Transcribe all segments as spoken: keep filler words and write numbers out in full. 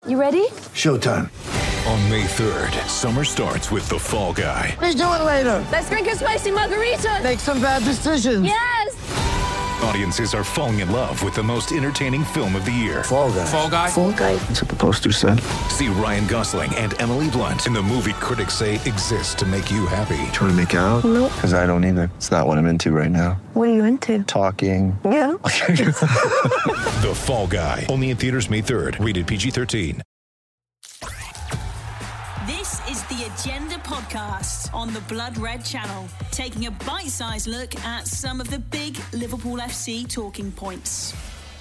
You ready? Showtime. On May third, summer starts with The Fall Guy. Let's do it later. Let's drink a spicy margarita. Make some bad decisions. Yes! Audiences are falling in love with the most entertaining film of the year. Fall Guy. Fall Guy? Fall Guy. That's what the poster said. See Ryan Gosling and Emily Blunt in the movie critics say exists to make you happy. Trying to make it out? Nope. Because I don't either. It's not what I'm into right now. What are you into? Talking. Yeah. The Fall Guy. Only in theaters May third. Rated P G thirteen. This is the Agenda Podcast on the Blood Red Channel, taking a bite-sized look at some of the big Liverpool F C talking points.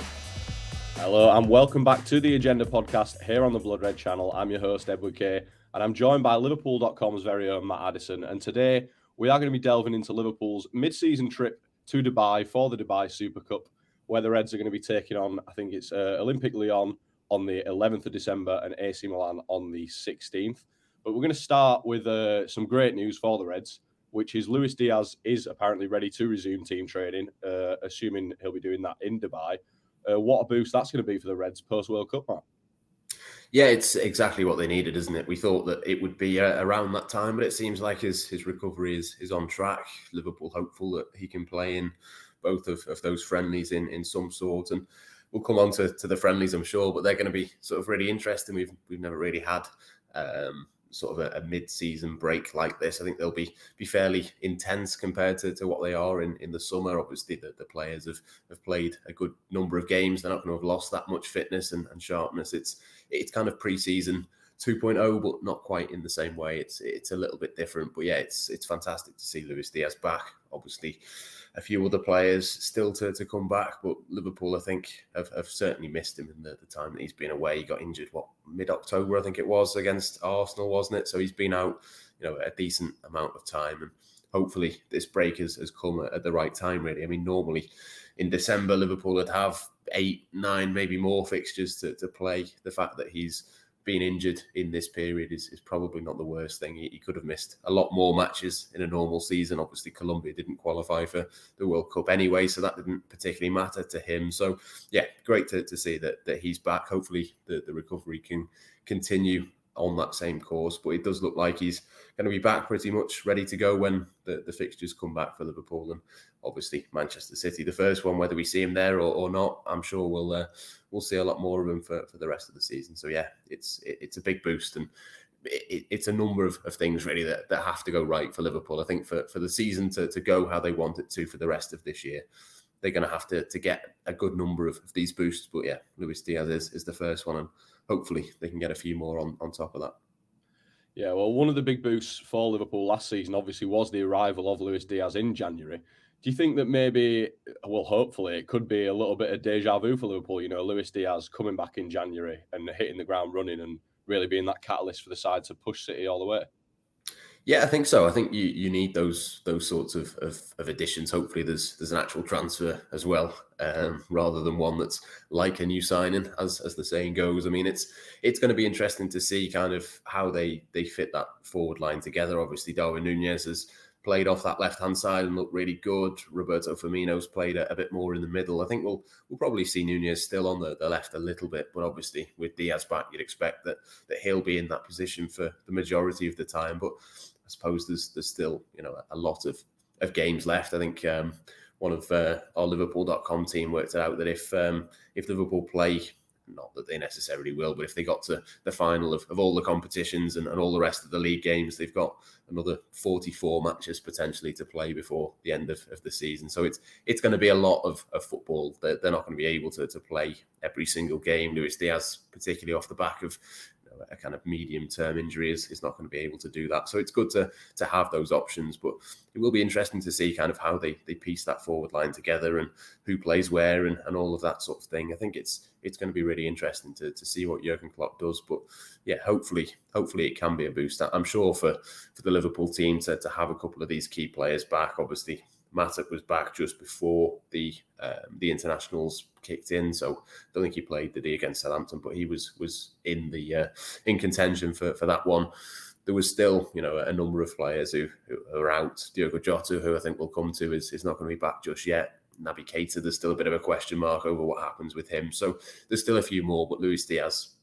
Hello and welcome back to the Agenda Podcast here on the Blood Red Channel. I'm your host, Edward Kay, and I'm joined by Liverpool dot com's very own Matt Addison. And today we are going to be delving into Liverpool's mid-season trip to Dubai for the Dubai Super Cup, where the Reds are going to be taking on, I think it's uh, Olympique Lyon on the eleventh of December and A C Milan on the sixteenth. But we're going to start with uh, some great news for the Reds, which is Luis Diaz is apparently ready to resume team training, uh, assuming he'll be doing that in Dubai. Uh, what a boost that's going to be for the Reds post-World Cup, Matt. Yeah, it's exactly what they needed, isn't it? We thought that it would be uh, around that time, but it seems like his his recovery is is on track. Liverpool hopeful that he can play in both of, of those friendlies in, in some sort. And we'll come on to, to the friendlies, I'm sure, but they're going to be sort of really interesting. We've we've never really had um, sort of a, a mid-season break like this. I think they'll be be fairly intense compared to, to what they are in, in the summer. Obviously, the, the players have, have played a good number of games. They're not going to have lost that much fitness and, and sharpness. It's it's kind of pre-season two point oh, but not quite in the same way. It's it's a little bit different. But yeah, it's it's fantastic to see Luis Diaz back. Obviously, a few other players still to, to come back, but Liverpool, I think, have, have certainly missed him in the, the time that he's been away. He got injured, what, mid-October, I think it was, against Arsenal, wasn't it? So he's been out, you know, a decent amount of time, and hopefully this break has, has come at, at the right time, really. I mean, normally in December, Liverpool would have eight, nine, maybe more fixtures to, to play. The fact that he's being injured in this period is, is probably not the worst thing. He, he could have missed a lot more matches in a normal season. Obviously, Colombia didn't qualify for the World Cup anyway, so that didn't particularly matter to him. So, yeah, great to, to see that that he's back. Hopefully, the, the recovery can continue on that same course, but it does look like he's going to be back pretty much ready to go when the, the fixtures come back for Liverpool. And obviously Manchester City, the first one, whether we see him there or, or not, I'm sure we'll uh, we'll see a lot more of him for, for the rest of the season. So yeah, it's it, it's a big boost, and it, it's a number of, of things really that, that have to go right for Liverpool. I think for, for the season to, to go how they want it to for the rest of this year, they're going to have to to get a good number of, of these boosts. But yeah, Luis Diaz is, is the first one, and hopefully they can get a few more on, on top of that. Yeah, well, one of the big boosts for Liverpool last season obviously was the arrival of Luis Diaz in January. Do you think that maybe, well, hopefully it could be a little bit of deja vu for Liverpool, you know, Luis Diaz coming back in January and hitting the ground running and really being that catalyst for the side to push City all the way? Yeah, I think so. I think you, you need those those sorts of, of, of additions. Hopefully there's there's an actual transfer as well, um, rather than one that's like a new signing, as as the saying goes. I mean, it's it's going to be interesting to see kind of how they, they fit that forward line together. Obviously, Darwin Núñez has played off that left-hand side and looked really good. Roberto Firmino's played a, a bit more in the middle. I think we'll we'll probably see Núñez still on the, the left a little bit, but obviously with Diaz back, you'd expect that that he'll be in that position for the majority of the time. But I suppose there's there's still, you know, a lot of, of games left. I think um, one of uh, our Liverpool dot com team worked it out that if um, if Liverpool play, not that they necessarily will, but if they got to the final of, of all the competitions and, and all the rest of the league games, they've got another forty-four matches potentially to play before the end of, of the season. So it's it's going to be a lot of, of football. They're, they're not going to be able to, to play every single game. Luis Diaz, particularly off the back of a kind of medium-term injury, is, is not going to be able to do that. So it's good to to have those options, but it will be interesting to see kind of how they, they piece that forward line together and who plays where and, and all of that sort of thing. I think it's it's going to be really interesting to, to see what Jurgen Klopp does. But yeah, hopefully hopefully it can be a boost. I'm sure for, for the Liverpool team to, to have a couple of these key players back. Obviously, Matip was back just before the um, the internationals kicked in, so I don't think he played the day against Southampton, but he was was in the uh, in contention for, for that one. There was still, you know, a number of players who, who are out. Diogo Jota, who I think we'll come to, is, is not going to be back just yet. Naby Keita, there's still a bit of a question mark over what happens with him. So there's still a few more, but Luis Diaz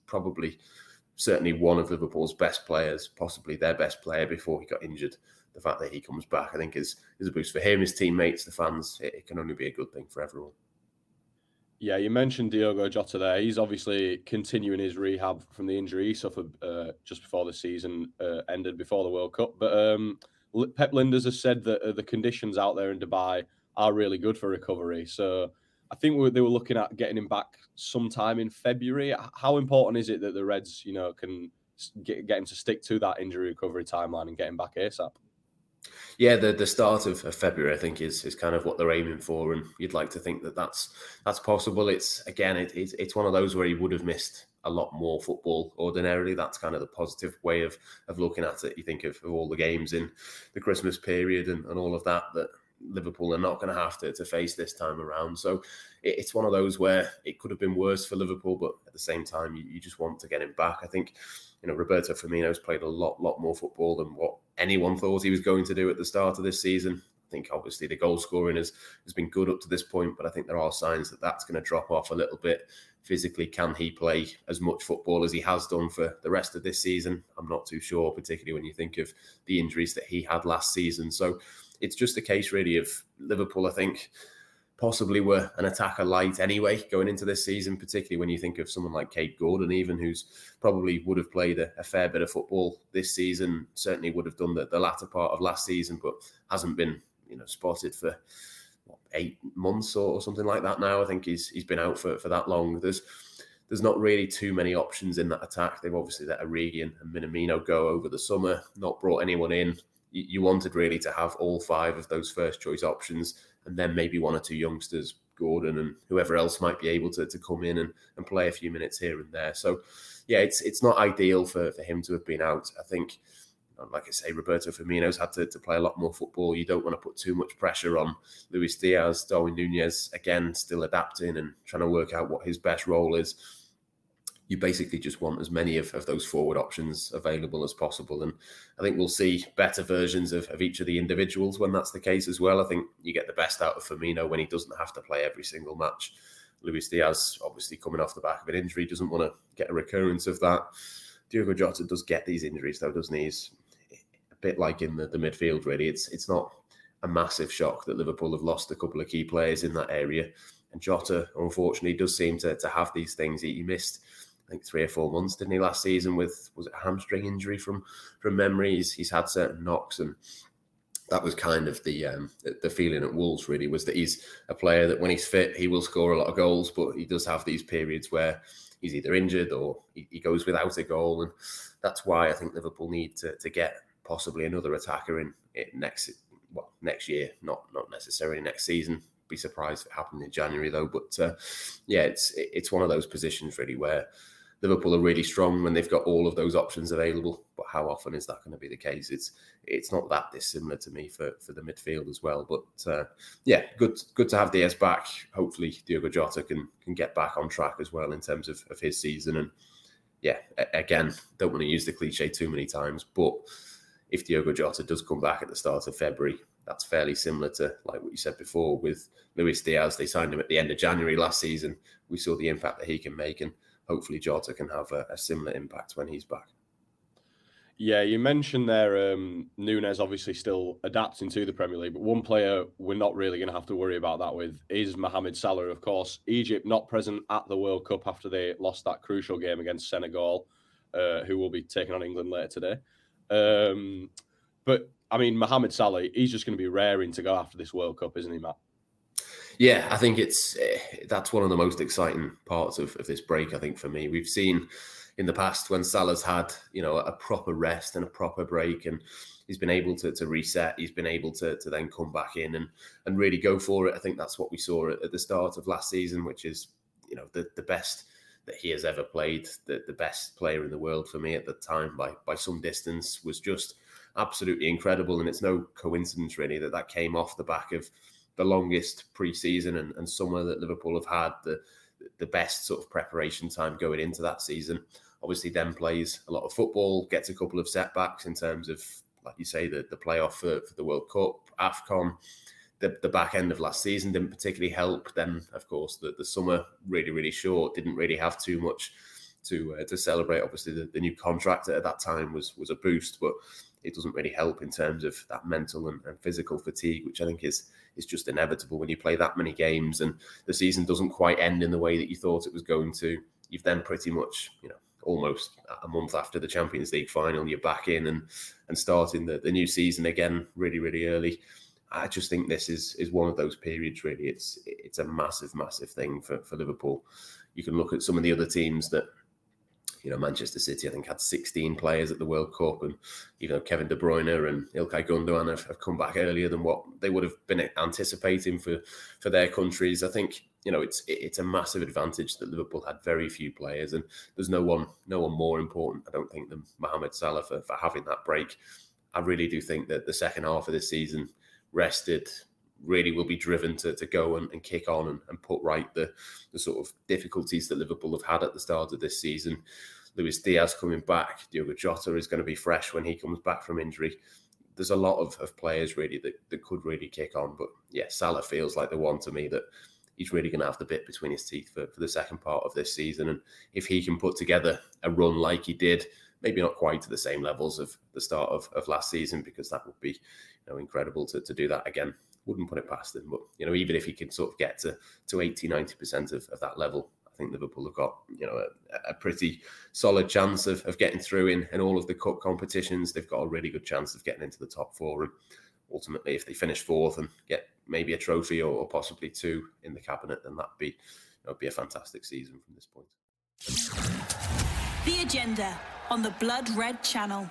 probably certainly one of Liverpool's best players, possibly their best player before he got injured. The fact that he comes back, I think, is, is a boost for him, his teammates, the fans. It, it can only be a good thing for everyone. Yeah, you mentioned Diogo Jota there. He's obviously continuing his rehab from the injury he suffered uh, just before the season uh, ended, before the World Cup. But um, Pep Lijnders has said that uh, the conditions out there in Dubai are really good for recovery. So I think we, they were looking at getting him back sometime in February. How important is it that the Reds, you know, can get, get him to stick to that injury recovery timeline and get him back ASAP? Yeah, the, the start of, of February, I think, is is kind of what they're aiming for, and you'd like to think that that's that's possible. It's again, it, it's it's one of those where he would have missed a lot more football ordinarily. That's kind of the positive way of of looking at it. You think of, of all the games in the Christmas period and, and all of that that Liverpool are not going to have to to face this time around. So it, it's one of those where it could have been worse for Liverpool, but at the same time, you, you just want to get him back. I think, you know, Roberto Firmino's played a lot, lot more football than what anyone thought he was going to do at the start of this season. I think obviously the goal scoring has, has been good up to this point, but I think there are signs that that's going to drop off a little bit. Physically, can he play as much football as he has done for the rest of this season? I'm not too sure, particularly when you think of the injuries that he had last season. So it's just a case really of Liverpool, I think, possibly were an attacker light anyway going into this season, particularly when you think of someone like Cade Gordon, even, who's probably would have played a, a fair bit of football this season, certainly would have done the, the latter part of last season, but hasn't been, you know, spotted for what, eight months or, or something like that now. I think he's he's been out for, for that long. There's there's not really too many options in that attack. They've obviously let Origi and, and Minamino go over the summer, not brought anyone in. You, you wanted really to have all five of those first choice options, and then maybe one or two youngsters, Gordon and whoever else might be able to, to come in and, and play a few minutes here and there. So, yeah, it's it's not ideal for, for him to have been out. I think, like I say, Roberto Firmino's had to, to play a lot more football. You don't want to put too much pressure on Luis Diaz. Darwin Nunez, again, still adapting and trying to work out what his best role is. You basically just want as many of, of those forward options available as possible. And I think we'll see better versions of, of each of the individuals when that's the case as well. I think you get the best out of Firmino when he doesn't have to play every single match. Luis Diaz, obviously coming off the back of an injury, doesn't want to get a recurrence of that. Diogo Jota does get these injuries though, doesn't he? He's a bit like in the, the midfield, really. It's, it's not a massive shock that Liverpool have lost a couple of key players in that area. And Jota, unfortunately, does seem to, to have these things. He, he missed, I think, three or four months, didn't he, last season with, was it a hamstring injury from from memory? He's, he's had certain knocks, and that was kind of the, um, the the feeling at Wolves, really, was that he's a player that when he's fit, he will score a lot of goals, but he does have these periods where he's either injured or he, he goes without a goal, and that's why I think Liverpool need to, to get possibly another attacker in, in next well next year, not not necessarily next season. Be surprised if it happened in January though, but uh, yeah, it's it's one of those positions really where Liverpool are really strong when they've got all of those options available. But how often is that going to be the case? It's it's not that dissimilar to me for, for the midfield as well. But uh, yeah, good good to have Diaz back. Hopefully Diogo Jota can can get back on track as well in terms of, of his season. And yeah, again, don't want to use the cliche too many times, but if Diogo Jota does come back at the start of February, that's fairly similar to like what you said before with Luis Diaz. They signed him at the end of January last season. We saw the impact that he can make, and hopefully Jota can have a, a similar impact when he's back. Yeah, you mentioned there um, Nunez obviously still adapting to the Premier League, but one player we're not really going to have to worry about that with is Mohamed Salah, of course. Egypt not present at the World Cup after they lost that crucial game against Senegal, uh, who will be taking on England later today. Um, but, I mean, Mohamed Salah, he's just going to be raring to go after this World Cup, isn't he, Matt? Yeah, I think it's that's one of the most exciting parts of, of this break, I think, for me. We've seen in the past when Salah's had, you know, a proper rest and a proper break, and he's been able to, to reset, he's been able to, to then come back in and, and really go for it. I think that's what we saw at, at the start of last season, which is, you know, the, the best that he has ever played, the, the best player in the world for me at the time by, by some distance, was just absolutely incredible. And it's no coincidence, really, that that came off the back of the longest pre-season and, and summer that Liverpool have had, the the best sort of preparation time going into that season. Obviously then plays a lot of football, gets a couple of setbacks in terms of, like you say, the, the playoff for, for the World Cup, AFCON. The, the back end of last season didn't particularly help. Then, of course, the, the summer really, really short, didn't really have too much to uh, to celebrate. Obviously, the, the new contract at that time was was a boost, but it doesn't really help in terms of that mental and, and physical fatigue, which I think is is just inevitable when you play that many games and the season doesn't quite end in the way that you thought it was going to. You've then pretty much, you know, almost a month after the Champions League final, you're back in and and starting the, the new season again really, really early. I just think this is is one of those periods, really. It's it's a massive, massive thing for, for Liverpool. You can look at some of the other teams that, you know, Manchester City, I think, had sixteen players at the World Cup, and even though Kevin De Bruyne and Ilkay Gundogan have, have come back earlier than what they would have been anticipating for, for their countries, I think, you know, it's it's a massive advantage that Liverpool had very few players, and there's no one no one more important, I don't think, than Mohamed Salah for, for having that break. I really do think that the second half of this season, rested, really will be driven to, to go and, and kick on and, and put right the, the sort of difficulties that Liverpool have had at the start of this season. Luis Diaz coming back, Diogo Jota is going to be fresh when he comes back from injury. There's a lot of, of players really that, that could really kick on. But yeah, Salah feels like the one to me that he's really going to have the bit between his teeth for, for the second part of this season. And if he can put together a run like he did, maybe not quite to the same levels of the start of, of last season, because that would be, you know, incredible to, to do that again. Wouldn't put it past him. But, you know, even if he can sort of get to, to eighty, ninety percent of, of that level, I think Liverpool have got, you know, a, a pretty solid chance of, of getting through in, in all of the cup competitions. They've got a really good chance of getting into the top four. And ultimately, if they finish fourth and get maybe a trophy or, or possibly two in the cabinet, then that'd be, you know, be a fantastic season from this point. The Agenda on the Blood Red Channel.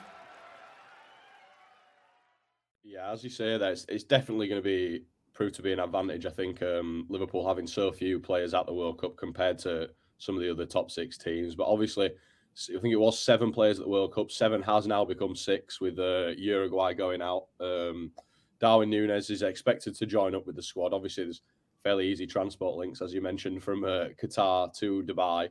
Yeah, as you say, that it's, it's definitely going to be prove to be an advantage. I think um, Liverpool having so few players at the World Cup compared to some of the other top six teams. But obviously, I think it was seven players at the World Cup. Seven has now become six with uh, Uruguay going out. Um, Darwin Núñez is expected to join up with the squad. Obviously, there's fairly easy transport links, as you mentioned, from uh, Qatar to Dubai.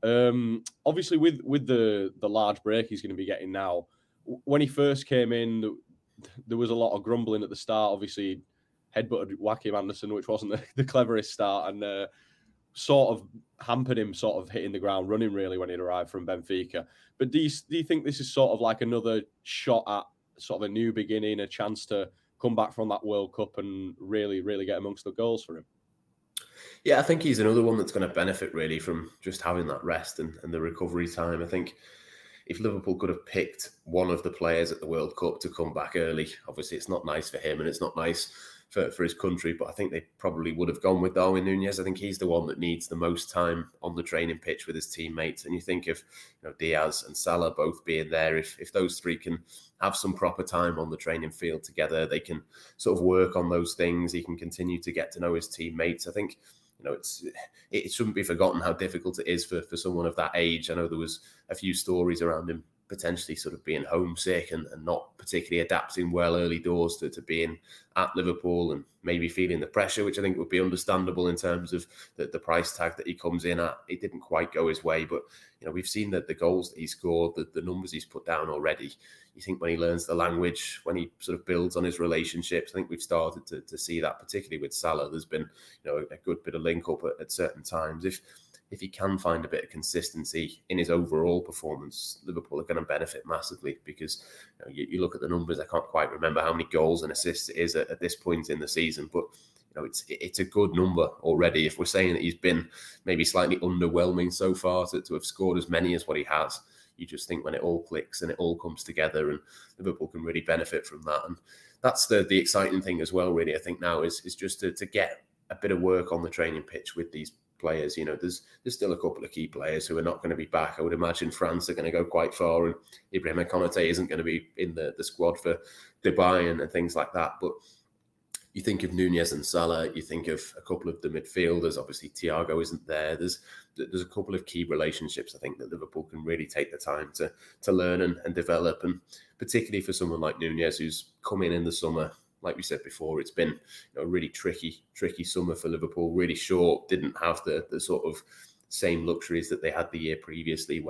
Um, obviously, with with the the large break he's going to be getting now, when he first came in, there was a lot of grumbling at the start. Obviously, headbutted Joachim Andersen, which wasn't the, the cleverest start, and uh, sort of hampered him sort of hitting the ground running, really, when he'd arrived from Benfica. But do you, do you think this is sort of like another shot at sort of a new beginning, a chance to come back from that World Cup and really, really get amongst the goals for him? Yeah, I think he's another one that's going to benefit really from just having that rest and, and the recovery time. I think if Liverpool could have picked one of the players at the World Cup to come back early, obviously it's not nice for him and it's not nice for, for his country, but I think they probably would have gone with Darwin Núñez. I think he's the one that needs the most time on the training pitch with his teammates. And you think of, you know, Diaz and Salah both being there, if if those three can have some proper time on the training field together, they can sort of work on those things. He can continue to get to know his teammates. I think, you know, it's it shouldn't be forgotten how difficult it is for, for someone of that age. I know there was a few stories around him potentially sort of being homesick and, and not particularly adapting well early doors to, to being at Liverpool and maybe feeling the pressure, which I think would be understandable in terms of the, the price tag that he comes in at. It didn't quite go his way, but, you know, we've seen that the goals that he scored, the, the numbers he's put down already. You think when he learns the language, when he sort of builds on his relationships, I think we've started to, to see that, particularly with Salah. There's been, you know, a good bit of link up at, at certain times. If if he can find a bit of consistency in his overall performance, Liverpool are going to benefit massively because, you know, you, you look at the numbers. I can't quite remember how many goals and assists it is at, at this point in the season, but you know, it's it's a good number already. If we're saying that he's been maybe slightly underwhelming so far to, to have scored as many as what he has, you just think when it all clicks and it all comes together, and Liverpool can really benefit from that. And that's the the exciting thing as well, really, I think now is is just to, to get a bit of work on the training pitch with these players. You know, there's there's still a couple of key players who are not going to be back. I would imagine France are going to go quite far, and Ibrahima Konate isn't going to be in the, the squad for Dubai and, and things like that. But you think of Núñez and Salah, you think of a couple of the midfielders. Obviously, Thiago isn't there. There's there's a couple of key relationships, I think, that Liverpool can really take the time to to learn and, and develop. And particularly for someone like Núñez, who's come in in the summer. Like we said before, it's been, you know, a really tricky, tricky summer for Liverpool, really short, didn't have the the sort of same luxuries that they had the year previously, where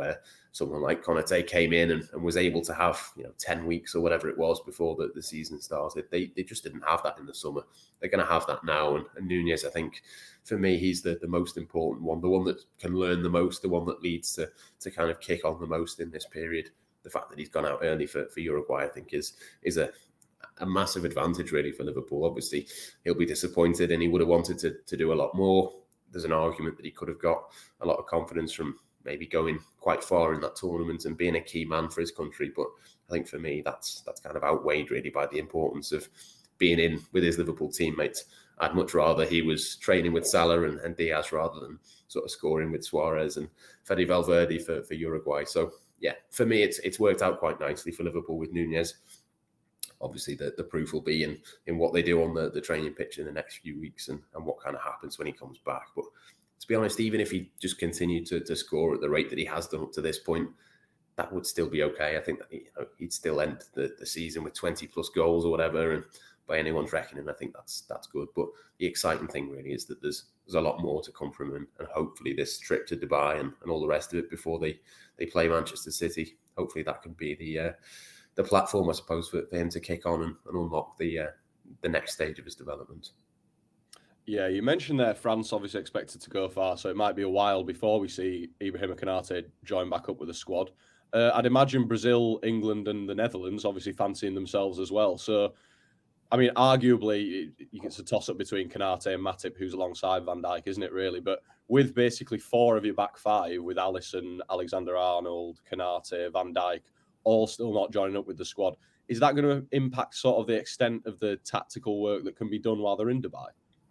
someone like Konate came in and, and was able to have, you know, ten weeks or whatever it was before the, the season started. They they just didn't have that in the summer. They're going to have that now. And, and Nunez, I think, for me, he's the, the most important one, the one that can learn the most, the one that leads to to kind of kick on the most in this period. The fact that he's gone out early for, for Uruguay, I think, is is a a massive advantage, really, for Liverpool. Obviously, he'll be disappointed and he would have wanted to, to do a lot more. There's an argument that he could have got a lot of confidence from maybe going quite far in that tournament and being a key man for his country. But I think for me, that's that's kind of outweighed, really, by the importance of being in with his Liverpool teammates. I'd much rather he was training with Salah and, and Diaz rather than sort of scoring with Suarez and Fede Valverde for, for Uruguay. So, yeah, for me, it's it's worked out quite nicely for Liverpool with Nunez. Obviously, the, the proof will be in, in what they do on the, the training pitch in the next few weeks and, and what kind of happens when he comes back. But to be honest, even if he just continued to, to score at the rate that he has done up to this point, that would still be okay. I think that, you know, he'd still end the, the season with twenty plus goals or whatever. And by anyone's reckoning, I think that's that's good. But the exciting thing really is that there's there's a lot more to come from him. And hopefully this trip to Dubai and, and all the rest of it before they, they play Manchester City, hopefully that can be the... Uh, the platform, I suppose, for, for him to kick on and, and unlock the uh, the next stage of his development. Yeah, you mentioned there France obviously expected to go far, so it might be a while before we see Ibrahima Konate join back up with the squad. Uh, I'd imagine Brazil, England and the Netherlands obviously fancying themselves as well. So, I mean, arguably, it's a toss-up between Konate and Matip, who's alongside Van Dijk, isn't it, really? But with basically four of your back five, with Alisson, Alexander-Arnold, Konate, Van Dijk, all still not joining up with the squad. Is that going to impact sort of the extent of the tactical work that can be done while they're in Dubai?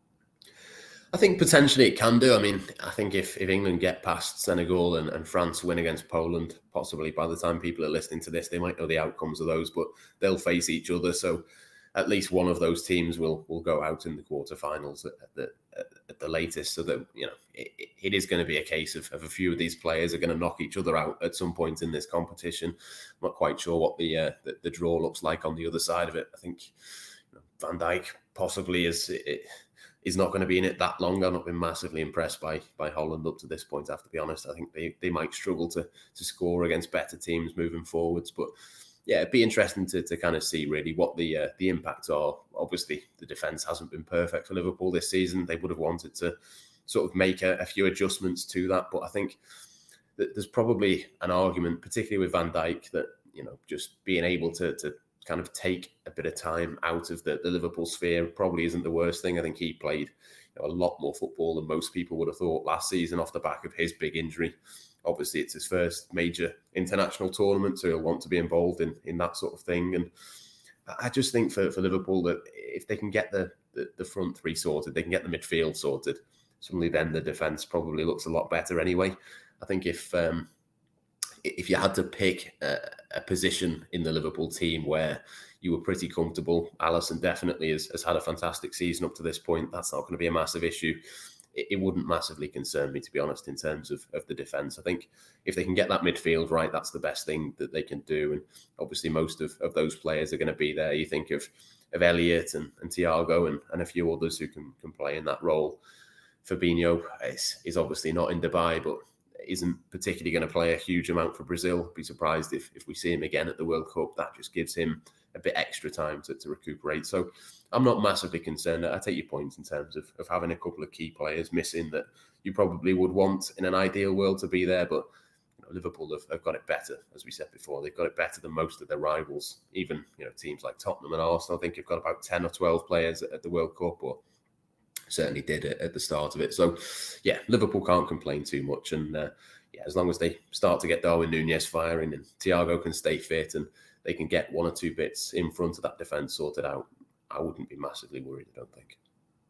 I think potentially it can do. I mean, I think if, if England get past Senegal and, and France win against Poland, possibly by the time people are listening to this, they might know the outcomes of those, but they'll face each other. So at least one of those teams will will go out in the quarterfinals at the at the latest. So that, you know, it, it is going to be a case of, of a few of these players are going to knock each other out at some point in this competition. I'm not quite sure what the uh, the, the draw looks like on the other side of it. I think, you know, Van Dijk possibly is it, is not going to be in it that long. I've not been massively impressed by by Holland up to this point, I have to be honest. I think they, they might struggle to to score against better teams moving forwards, but yeah, it'd be interesting to, to kind of see really what the uh, the impacts are. Obviously, the defence hasn't been perfect for Liverpool this season. They would have wanted to sort of make a, a few adjustments to that. But I think that there's probably an argument, particularly with Van Dijk, that, you know, just being able to to kind of take a bit of time out of the, the Liverpool sphere probably isn't the worst thing. I think he played, you know, a lot more football than most people would have thought last season off the back of his big injury. Obviously, it's his first major international tournament, so he'll want to be involved in, in that sort of thing. And I just think for, for Liverpool that if they can get the, the, the front three sorted, they can get the midfield sorted, suddenly then the defence probably looks a lot better anyway. I think if um, if you had to pick a, a position in the Liverpool team where you were pretty comfortable, Alisson definitely has, has had a fantastic season up to this point. That's not going to be a massive issue. It wouldn't massively concern me, to be honest, in terms of, of the defence. I think if they can get that midfield right, that's the best thing that they can do. And obviously most of, of those players are going to be there. You think of of Elliott and, and Thiago and, and a few others who can, can play in that role. Fabinho is, is obviously not in Dubai, but isn't particularly going to play a huge amount for Brazil. Be surprised if, if we see him again at the World Cup. That just gives him a bit extra time to, to recuperate. So I'm not massively concerned. I take your point in terms of, of having a couple of key players missing that you probably would want in an ideal world to be there. But, you know, Liverpool have, have got it better, as we said before. They've got it better than most of their rivals. Even, you know, teams like Tottenham and Arsenal, I think, have got about ten or twelve players at, at the World Cup, or certainly did at, at the start of it. So, yeah, Liverpool can't complain too much. And, uh, yeah, as long as they start to get Darwin Núñez firing and Thiago can stay fit and they can get one or two bits in front of that defence sorted out, I wouldn't be massively worried, I don't think.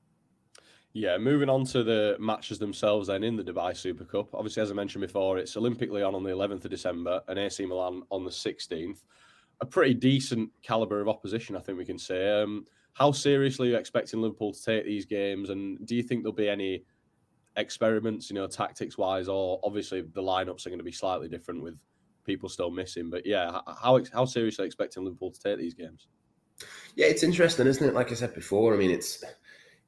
Yeah, moving on to the matches themselves then in the Dubai Super Cup. Obviously, as I mentioned before, it's Olympic Lyon on the eleventh of December and A C Milan on the sixteenth. A pretty decent calibre of opposition, I think we can say. Um, how seriously are you expecting Liverpool to take these games? And do you think there'll be any experiments, you know, tactics-wise, or obviously the lineups are going to be slightly different with people still missing? But yeah, how how seriously are you expecting Liverpool to take these games? Yeah, it's interesting, isn't it? Like I said before, I mean, it's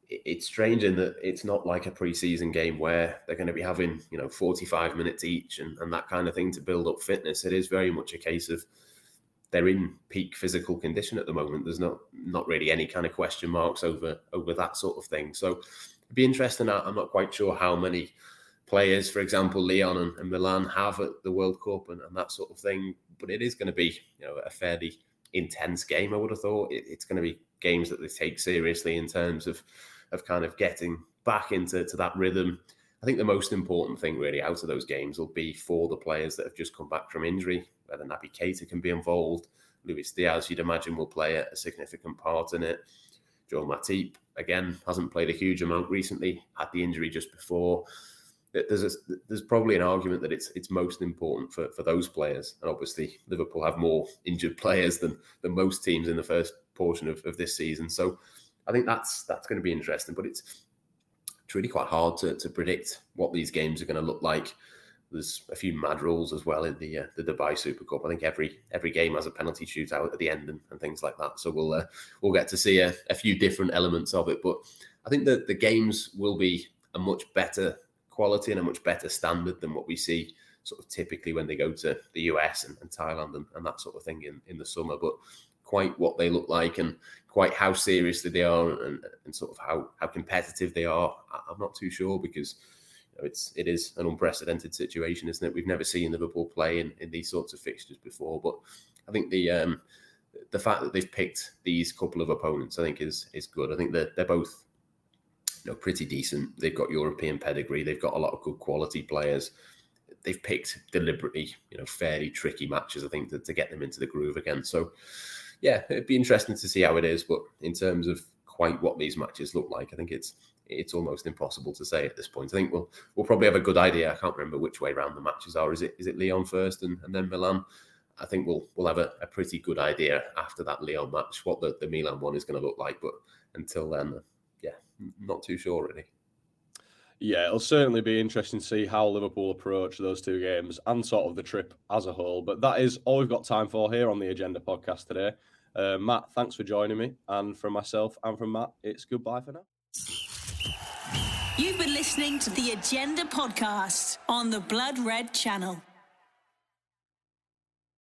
it's strange in that it's not like a pre-season game where they're going to be having, you know, forty-five minutes each and, and that kind of thing to build up fitness. It is very much a case of they're in peak physical condition at the moment. There's not not really any kind of question marks over over that sort of thing. So it'd be interesting. I'm not quite sure how many players, for example, Lyon and, and Milan have at the World Cup and, and that sort of thing. But it is going to be, you know, a fairly intense game, I would have thought. It, it's going to be games that they take seriously in terms of of kind of getting back into to that rhythm. I think the most important thing really out of those games will be for the players that have just come back from injury, whether Naby Keita can be involved. Luis Diaz, you'd imagine, will play a, a significant part in it. Joel Matip, again, hasn't played a huge amount recently, had the injury just before. There's a, there's probably an argument that it's it's most important for, for those players. And obviously, Liverpool have more injured players than, than most teams in the first portion of, of this season. So I think that's that's going to be interesting. But it's it's really quite hard to, to predict what these games are going to look like. There's a few mad rules as well in the uh, the Dubai Super Cup. I think every every game has a penalty shootout at the end and, and things like that. So we'll uh, we'll get to see a, a few different elements of it. But I think that the games will be a much better quality and a much better standard than what we see sort of typically when they go to the U S and, and Thailand and, and that sort of thing in, in the summer. But quite what they look like and quite how seriously they are and, and sort of how, how competitive they are, I'm not too sure because you know, it's it is an unprecedented situation, isn't it? We've never seen Liverpool play in, in these sorts of fixtures before. But I think the um, the fact that they've picked these couple of opponents, I think is is good. I think that they're, they're both you know, pretty decent. They've got European pedigree. They've got a lot of good quality players. They've picked deliberately, you know, fairly tricky matches, I think, to, to get them into the groove again. So, yeah, it'd be interesting to see how it is. But in terms of quite what these matches look like, I think it's it's almost impossible to say at this point. I think we'll we'll probably have a good idea. I can't remember which way round the matches are. Is it is it Lyon first and, and then Milan? I think we'll we'll have a, a pretty good idea after that Lyon match what the, the Milan one is going to look like. But until then, yeah, not too sure really. Yeah, it'll certainly be interesting to see how Liverpool approach those two games and sort of the trip as a whole. But that is all we've got time for here on the Agenda podcast today. Uh, Matt, thanks for joining me. And from myself and from Matt, it's goodbye for now. You've been listening to the Agenda podcast on the Blood Red Channel.